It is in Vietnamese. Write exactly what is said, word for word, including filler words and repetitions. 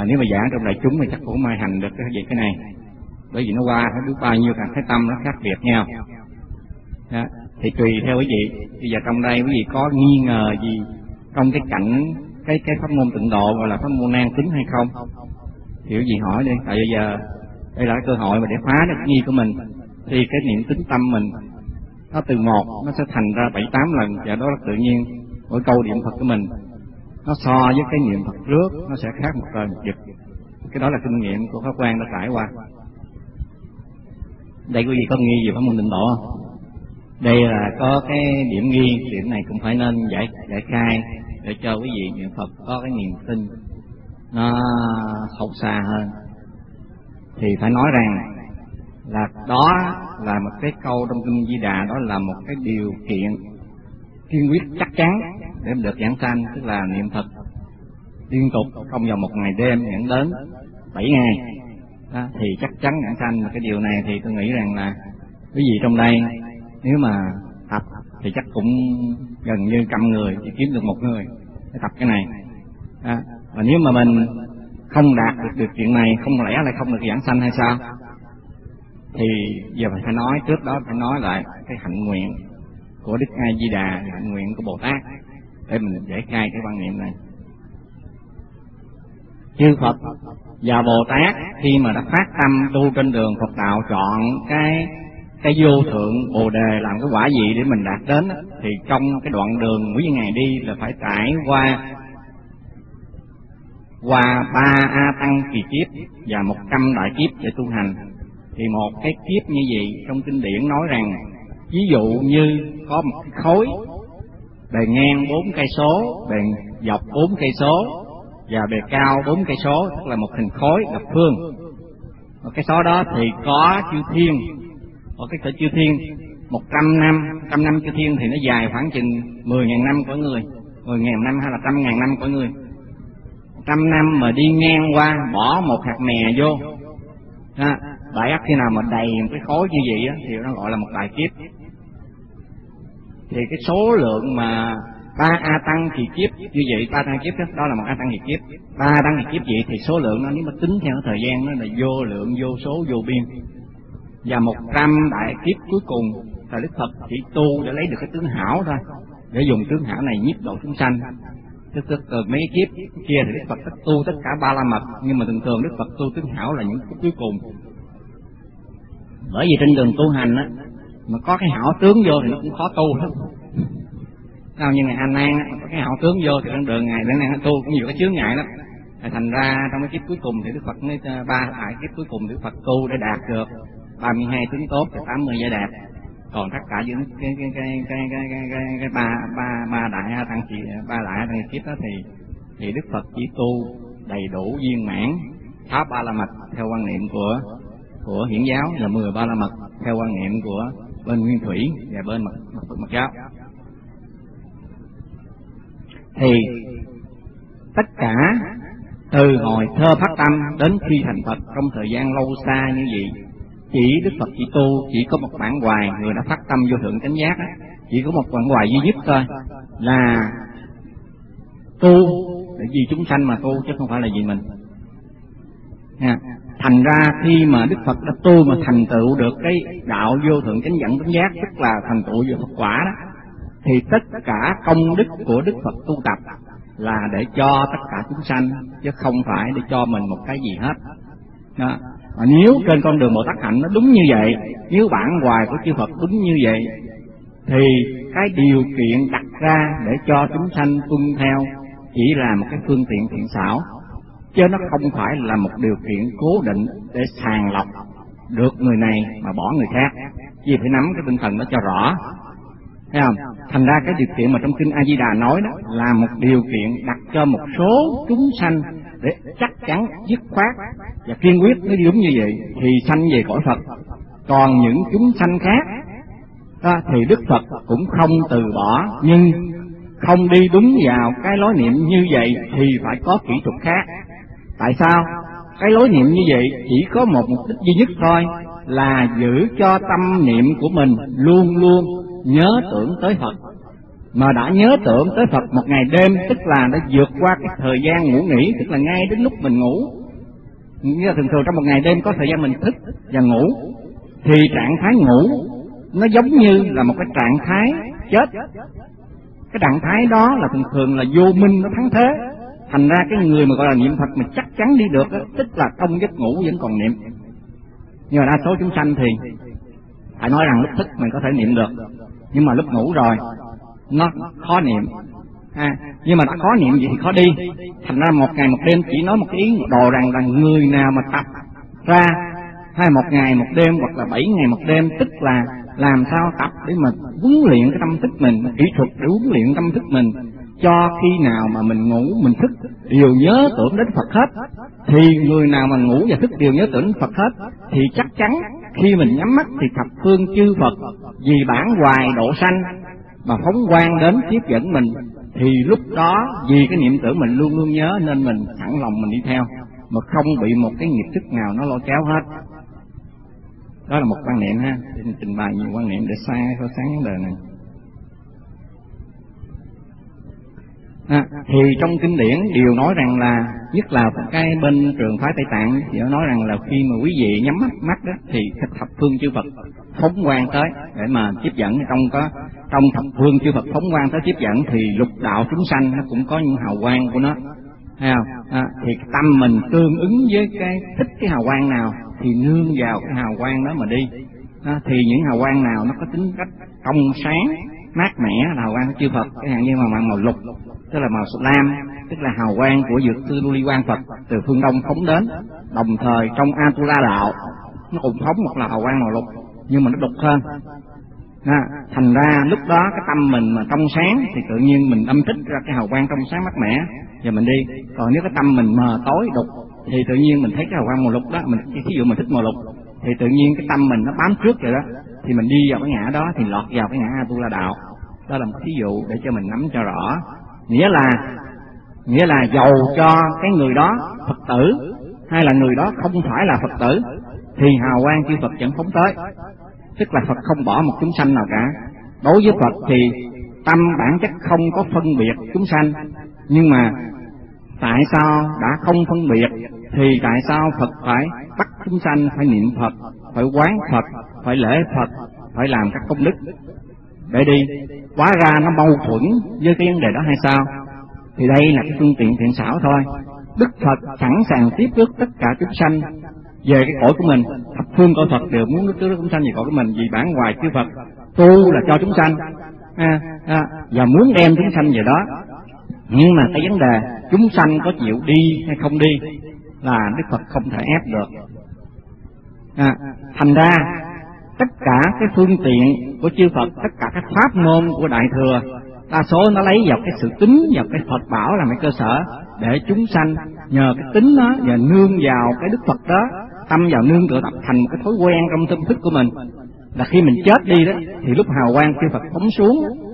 nếu mà giảng trong đại chúng thì chắc cũng không ai hành được cái gì cái này, bởi vì nó qua nó biết bao nhiêu cả cái tâm nó khác biệt nhau. Đó. Thì tùy theo quý vị. Bây giờ trong đây quý vị có nghi ngờ gì trong cái cảnh cái cái pháp môn tịnh độ gọi là pháp môn nan tính hay không? Thì quý vị hỏi đi. Tại bây giờ đây là cái cơ hội mà để phá được nghi của mình. Thì cái niệm tính tâm mình nó từ một nó sẽ thành ra bảy tám lần, và đó là tự nhiên mỗi câu niệm Phật của mình nó so với cái niệm Phật trước nó sẽ khác một trời một vực. Cái đó là kinh nghiệm của Pháp Quan đã trải qua. Đây quý vị có nghi gì pháp môn tịnh độ không? Đây là có cái điểm nghi, điểm này cũng phải nên giải giải khai để cho quý vị niệm Phật có cái niềm tin nó sâu xa hơn. Thì phải nói rằng là đó là một cái câu trong kinh Di Đà, đó là một cái điều kiện kiên quyết chắc chắn để được giảng sanh, tức là niệm Phật liên tục trong vòng một ngày đêm dẫn đến bảy ngày. Đó, thì chắc chắn giảng sanh. Cái điều này thì tôi nghĩ rằng là quý vị trong đây nếu mà tập thì chắc cũng gần như trăm người chỉ kiếm được một người để tập cái này. Đó. Và nếu mà mình không đạt được điều kiện này, không lẽ lại không được giảng sanh hay sao? Thì giờ phải nói trước đó phải nói lại cái hạnh nguyện của Đức A Di Đà, hạnh nguyện của Bồ Tát để mình giải khai cái quan niệm này. Chư Phật và Bồ Tát khi mà đã phát tâm tu trên đường Phật đạo, chọn cái cái vô thượng Bồ Đề làm cái quả vị để mình đạt đến, thì trong cái đoạn đường mỗi ngày đi là phải trải qua qua ba A Tăng kỳ kiếp và một trăm đại kiếp để tu hành. Thì một cái kiếp như vậy trong kinh điển nói rằng, ví dụ như có một cái khối bề ngang bốn cây số, bề dọc bốn cây số và bề cao bốn cây số, tức là một hình khối lập phương. Một cái số đó thì có chư thiên, ở cái cỡ chư thiên một trăm năm, trăm năm chư thiên thì nó dài khoảng chừng mười ngàn năm của người, mười ngàn năm hay là trăm ngàn năm của người. Trăm năm mà đi ngang qua bỏ một hạt mè vô, ha, đại ác khi nào mà đầy một cái khối như vậy á, thì nó gọi là một đại kiếp. Thì cái số lượng mà ba A Tăng kỳ kiếp như vậy, ba tăng kiếp đó, đó là một A Tăng kỳ kiếp. Ba tăng kỳ kiếp vậy thì số lượng nó nếu mà tính theo thời gian nó là vô lượng, vô số, vô biên. Và một trăm đại kiếp cuối cùng là Đức Phật chỉ tu để lấy được cái tướng hảo thôi, để dùng tướng hảo này nhiếp độ chúng sanh. Tức tức từ mấy kiếp kia thì Đức Phật tất tu tất cả ba la mật, nhưng mà thường thường Đức Phật tu tướng hảo là những kiếp cuối cùng. Bởi vì trên đường tu hành á, mà có cái hảo tướng vô thì nó cũng khó tu lắm. Sao như ngày A Nan á, có cái hảo tướng vô thì trên đường ngày đến nay tu cũng nhiều cái chướng ngại lắm. Thành ra trong cái kiếp cuối cùng thì Đức Phật mới ba đại kiếp cuối cùng Đức Phật tu để đạt được ba mươi hai tướng tốt và tám mươi giải đạt. Còn tất cả những cái cái cái cái cái cái cái, cái ba ba ba đại A Tăng kỳ ba đại A Tăng kiếp đó thì thì Đức Phật chỉ tu đầy đủ viên mãn pháp ba la mật theo quan niệm của của Hiển giáo, và mười ba la mật theo quan niệm của bên Nguyên Thủy và bên mật mật, mật giáo. Thì tất cả từ hồi thơ phát tâm đến khi thành Phật trong thời gian lâu xa như vậy, chỉ Đức Phật chỉ tu chỉ có một bản hoài, người đã phát tâm vô thượng chánh giác á, chỉ có một bản hoài duy nhất thôi, là tu để vì chúng sanh mà tu chứ không phải là vì mình. Ha. Thành ra khi mà Đức Phật đã tu mà thành tựu được cái đạo vô thượng chánh dẫn chánh giác, tức là thành tựu vô Phật quả đó, thì tất cả công đức của Đức Phật tu tập là để cho tất cả chúng sanh, chứ không phải để cho mình một cái gì hết. Đó. Mà nếu trên con đường Bồ Tát hạnh nó đúng như vậy, nếu bản hoài của chư Phật đúng như vậy, thì cái điều kiện đặt ra để cho chúng sanh tuân theo chỉ là một cái phương tiện thiện xảo, chứ nó không phải là một điều kiện cố định để sàng lọc được người này mà bỏ người khác. Vì phải nắm cái tinh thần đó cho rõ, thấy không? Thành ra cái điều kiện mà trong kinh A Di Đà nói đó là một điều kiện đặt cho một số chúng sanh để chắc chắn, dứt khoát và kiên quyết mới đúng như vậy thì sanh về cõi Phật. Còn những chúng sanh khác đó, thì Đức Phật cũng không từ bỏ, nhưng không đi đúng vào cái lối niệm như vậy thì phải có kỹ thuật khác. Tại sao? Cái lối niệm như vậy chỉ có một mục đích duy nhất thôi, là giữ cho tâm niệm của mình luôn luôn nhớ tưởng tới Phật. mà đã nhớ tưởng tới Phật một ngày đêm, tức là đã vượt qua cái thời gian ngủ nghỉ, tức là ngay đến lúc mình ngủ. Như là thường thường trong một ngày đêm có thời gian mình thức và ngủ, thì trạng thái ngủ nó giống như là một cái trạng thái chết. Cái trạng thái đó là thường thường là vô minh nó thắng thế. Thành ra cái người mà gọi là niệm Phật mà chắc chắn đi được đó, tức là trong giấc ngủ vẫn còn niệm. Nhưng mà đa số chúng sanh thì phải nói rằng lúc thức mình có thể niệm được, nhưng mà lúc ngủ rồi nó khó niệm. À, nhưng mà đã khó niệm gì thì khó đi. Thành ra một ngày một đêm chỉ nói một cái ý đồ rằng là người nào mà tập ra hay một ngày một đêm hoặc là bảy ngày một đêm, tức là làm sao tập để mà huấn luyện cái tâm thức mình, kỹ thuật để huấn luyện tâm thức mình, cho khi nào mà mình ngủ mình thức đều nhớ tưởng đến Phật hết. Thì người nào mà ngủ và thức đều nhớ tưởng đến Phật hết thì chắc chắn khi mình nhắm mắt thì thập phương chư Phật vì bản hoài độ sanh mà phóng quang đến tiếp dẫn mình, thì lúc đó vì cái niệm tưởng mình luôn luôn nhớ nên mình thẳng lòng mình đi theo, mà không bị một cái nghiệp thức nào nó lôi kéo hết. Đó là một quan niệm ha, xin trình bày nhiều quan niệm để xa so sáng vấn đề này. À, thì trong kinh điển đều nói rằng là, nhất là cái bên trường phái Tây Tạng thì nó nói rằng là khi mà quý vị nhắm mắt mắt đó thì thập phương chư Phật phóng quang tới để mà tiếp dẫn. Trong có trong thập phương chư Phật phóng quang tới tiếp dẫn thì lục đạo chúng sanh nó cũng có những hào quang của nó, thấy không? À, thì tâm mình tương ứng với cái thích cái hào quang nào thì nương vào cái hào quang đó mà đi. À, thì những hào quang nào nó có tính cách trong sáng mát mẻ là hào quang của chư Phật, cái hàng như màu màu màu lục tức là màu lam, tức là hào quang của dược sư Lưu Ly Quang Phật từ phương đông phóng đến. Đồng thời trong Atula đạo nó cũng phóng một là hào quang màu lục nhưng mà nó đục hơn. À, thành ra lúc đó cái tâm mình mà trong sáng thì tự nhiên mình âm thích ra cái hào quang trong sáng mát mẻ và mình đi. Còn nếu cái tâm mình mờ tối đục thì tự nhiên mình thấy cái hào quang màu lục đó, mình ví dụ mình thích màu lục thì tự nhiên cái tâm mình nó bám trước rồi đó, thì mình đi vào cái ngã đó thì lọt vào cái ngã Atula đạo. Đó là một ví dụ để cho mình nắm cho rõ. Nghĩa là nghĩa là dầu cho cái người đó Phật tử hay là người đó không phải là Phật tử thì hào quang chư Phật vẫn phóng tới, tức là Phật không bỏ một chúng sanh nào cả. Đối với Phật thì tâm bản chất không có phân biệt chúng sanh, nhưng mà tại sao đã không phân biệt thì tại sao Phật phải bắt chúng sanh phải niệm Phật, phải quán Phật, phải lễ Phật, phải làm các công đức để đi? Hóa ra nó mâu thuẫn với cái vấn đề đó hay sao? Thì đây là cái phương tiện thiện xảo thôi. Đức Phật sẵn sàng tiếp rước tất cả chúng sanh về cái cõi của mình. Thập phương cõi Phật đều muốn tiếp rước chúng sanh về cõi của mình, vì bản hoài chư Phật tu là cho chúng sanh, à, à, và muốn đem chúng sanh về đó. Nhưng mà cái vấn đề chúng sanh có chịu đi hay không đi là Đức Phật không thể ép được. À, thành ra tất cả cái phương tiện của chư Phật, tất cả các pháp môn của Đại Thừa, đa số nó lấy vào cái sự tính vào cái Phật bảo làm cái cơ sở để chúng sanh nhờ cái tính đó và nương vào cái Đức Phật đó, tâm vào nương tựa tập thành một cái thói quen trong tâm thức của mình. Là khi mình chết đi đó thì lúc hào quang chư Phật phóng xuống